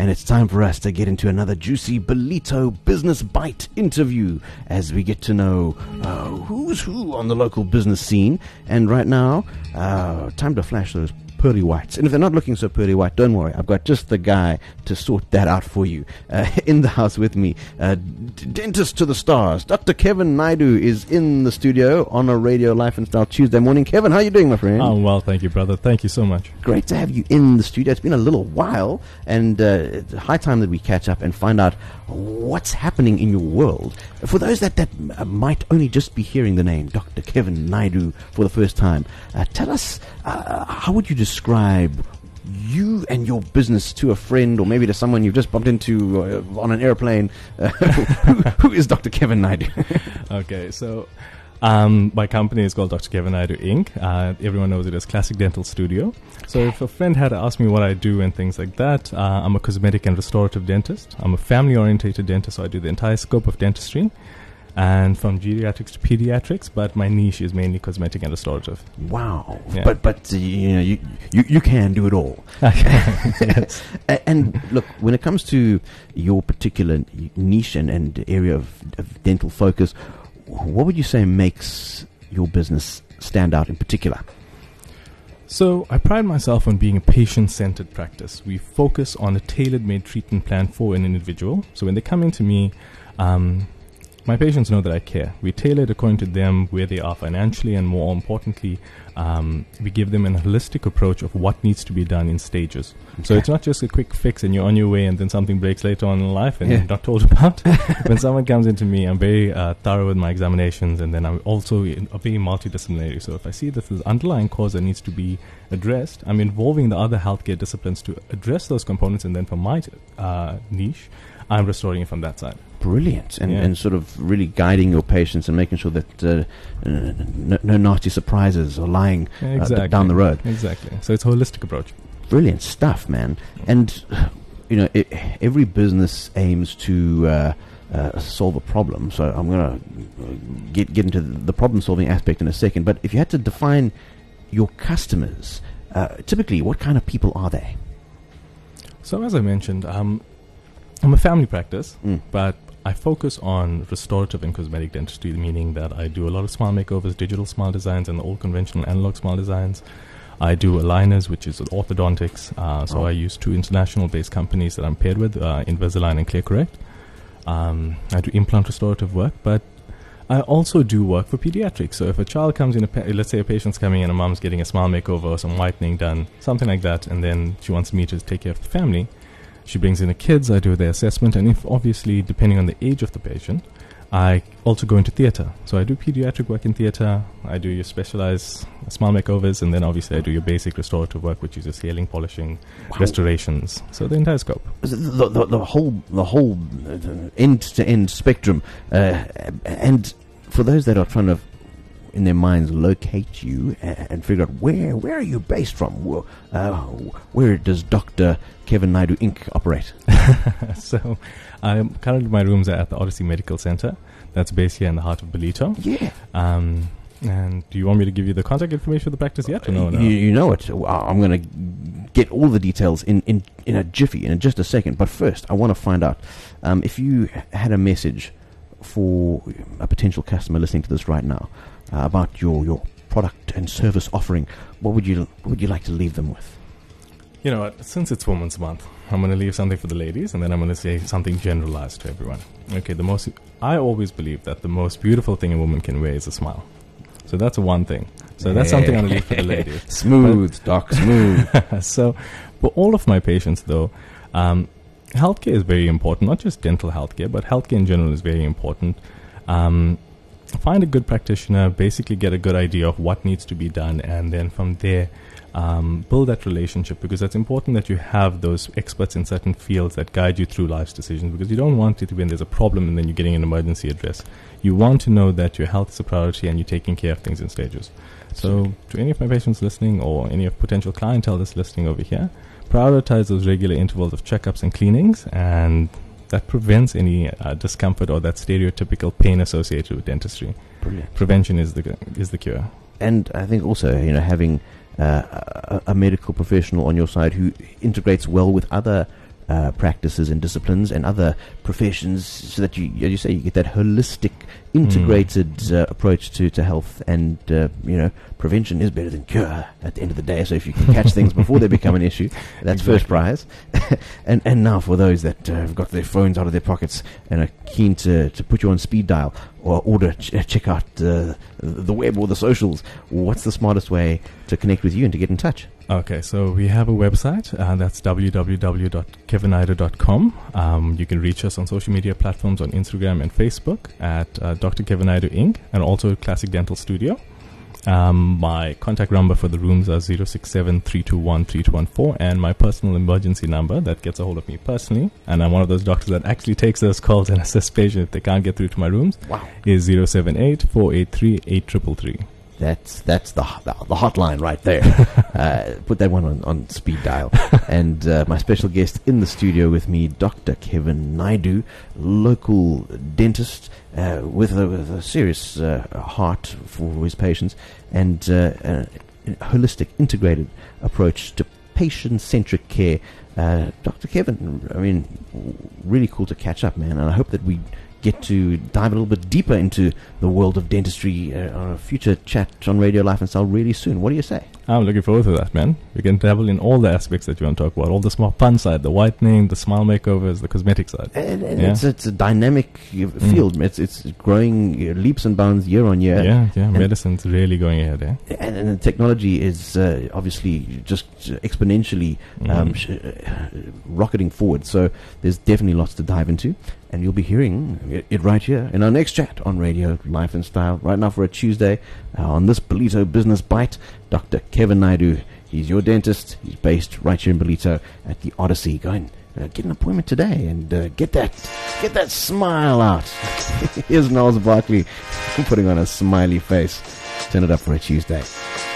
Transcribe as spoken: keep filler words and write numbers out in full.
and it's time for us to get into another juicy Ballito Business Bite interview as we get to know uh, who's who on the local business scene. And right now, uh, time to flash those pearly whites. And if they're not looking so pearly white, don't worry. I've got just the guy to sort that out for you. Uh, in the house with me, uh, d- dentist to the stars, Doctor Kevin Naidu is in the studio on a Radio Life and Style Tuesday morning. Kevin, how are you doing, my friend? Oh, well, thank you, brother. Thank you so much. Great to have you in the studio. It's been a little while, and uh, it's high time that we catch up and find out what's happening in your world. For those that, that uh, might only just be hearing the name Doctor Kevin Naidu for the first time, uh, tell us, uh, how would you describe you and your business to a friend, or maybe to someone you've just bumped into uh, on an airplane? Uh, who, who is Doctor Kevin Naidu? Okay, so um, my company is called Doctor Kevin Naidu Incorporated. Uh, everyone knows it as Classic Dental Studio. So if a friend had to ask me what I do and things like that, uh, I'm a cosmetic and restorative dentist. I'm a family-orientated dentist, so I do the entire scope of dentistry, and from geriatrics to pediatrics, but my niche is mainly cosmetic and restorative. Wow. Yeah. But but uh, you know you, you you can do it all. Yes. A- and look, when it comes to your particular niche and, and area of, of dental focus, what would you say makes your business stand out in particular? So I pride myself on being a patient-centered practice. We focus on a tailor-made treatment plan for an individual. So when they come into me, um, my patients know that I care. We tailor it according to them, where they are financially, and more importantly, um, we give them a holistic approach of what needs to be done in stages. Okay. So it's not just a quick fix and you're on your way and then something breaks later on in life and yeah. you're not told about. When someone comes into me, I'm very uh, thorough with my examinations, and then I'm also in, uh, very multidisciplinary. So if I see that there's an underlying cause that needs to be addressed, I'm involving the other healthcare disciplines to address those components, and then for my uh, niche, I'm restoring it from that side. Brilliant. And, yeah. and sort of really guiding your patients and making sure that uh, no, no nasty surprises are lying exactly. uh, down the road. Exactly. So it's a holistic approach. Brilliant stuff, man. And, you know, it, every business aims to uh, uh, solve a problem. So I'm going to get get into the problem-solving aspect in a second. But if you had to define your customers, uh, typically, what kind of people are they? So as I mentioned, um, I'm a family practice, mm. but I focus on restorative and cosmetic dentistry, meaning that I do a lot of smile makeovers, digital smile designs, and the old conventional analog smile designs. I do aligners, which is orthodontics. Uh, so oh. I use two international-based companies that I'm paired with, uh, Invisalign and ClearCorrect. Um, I do implant restorative work, but I also do work for pediatrics. So if a child comes in, a pa- let's say a patient's coming in, a mom's getting a smile makeover or some whitening done, something like that, and then she wants me to take care of the family, she brings in the kids, I do their assessment, and if obviously, depending on the age of the patient, I also go into theatre. So I do pediatric work in theatre, I do your specialized smile makeovers, and then obviously I do your basic restorative work, which is your scaling, polishing, wow. restorations. So the entire scope. The, the, the whole, the whole end-to-end spectrum. Uh, and for those that are trying to, in their minds, locate you and, and figure out where where are you based from? Uh, where does Doctor Kevin Naidu Incorporated operate? So, um, currently my rooms are at the Odyssey Medical Center. That's based here in the heart of Ballito. Yeah. Um, and do you want me to give you the contact information for the practice yet? Or no, no? You, you know it. I'm going to get all the details in, in, in a jiffy, in just a second. But first, I want to find out um, if you had a message for a potential customer listening to this right now, Uh, about your, your product and service offering, what would you what would you like to leave them with? You know what, since it's Women's Month, I'm going to leave something for the ladies, and then I'm going to say something generalized to everyone. Okay, the most I always believe that the most beautiful thing a woman can wear is a smile. So that's one thing. So that's something I'm going to leave for the ladies. Smooth, but Doc, smooth. So for all of my patients, though, um, healthcare is very important, not just dental healthcare, but healthcare in general is very important. Um, Find a good practitioner, basically get a good idea of what needs to be done, and then from there, um, build that relationship, because it's important that you have those experts in certain fields that guide you through life's decisions, because you don't want it to be when there's a problem and then you're getting an emergency address. You want to know that your health is a priority and you're taking care of things in stages. So to any of my patients listening, or any of potential clientele that's listening over here, prioritize those regular intervals of checkups and cleanings, and that prevents any uh, discomfort or that stereotypical pain associated with dentistry. Brilliant. Prevention is the is the cure. And I think also, you know, having uh, a, a medical professional on your side who integrates well with other uh, practices and disciplines and other professions, so that you, as you say, you get that holistic, integrated mm. uh, approach to, to health. And uh, you know, prevention is better than cure at the end of the day. So if you can catch things before they become an issue, that's exactly. first prize. and and now for those that uh, have got their phones out of their pockets and are keen to, to put you on speed dial or order ch- check out uh, the web or the socials, what's the smartest way to connect with you and to get in touch? Okay, so we have a website, uh, that's w w w dot kevin naidu dot com. Um, you can reach us on social media platforms on Instagram and Facebook at uh, Doctor Kevin Naidu Incorporated and also Classic Dental Studio. Um, my contact number for the rooms are zero six seven, three two one, three two one four, and my personal emergency number that gets a hold of me personally, and I'm one of those doctors that actually takes those calls and assists patients if they can't get through to my rooms, wow. is zero seven eight, four eight three, eight three three. That's that's the the, the hotline right there. uh, put that one on, on speed dial. And uh, my special guest in the studio with me, Doctor Kevin Naidu, local dentist uh, with, a, with a serious uh, heart for his patients and uh, a, a holistic, integrated approach to patient-centric care. Uh, Doctor Kevin, I mean, really cool to catch up, man. And I hope that we get to dive a little bit deeper into the world of dentistry uh, on a future chat on Radio Life and Style really soon. What do you say? I'm looking forward to that, man. We can dabble in all the aspects that you want to talk about, all the small fun side, the whitening, the smile makeovers, the cosmetic side. And, and yeah? it's, it's a dynamic uh, field. Mm. It's it's growing uh, leaps and bounds year on year. Yeah, yeah. And medicine's really going ahead, eh? And, and the technology is uh, obviously just exponentially um, mm. sh- uh, rocketing forward. So there's definitely lots to dive into. And you'll be hearing it right here in our next chat on Radio Life and Style. Right now for a Tuesday, uh, on this Ballito Business Bite, Doctor Kevin Naidu. He's your dentist. He's based right here in Ballito at the Odyssey. Go and uh, get an appointment today and uh, get that get that smile out. Here's Niles Barkley putting on a smiley face. Turn it up for a Tuesday.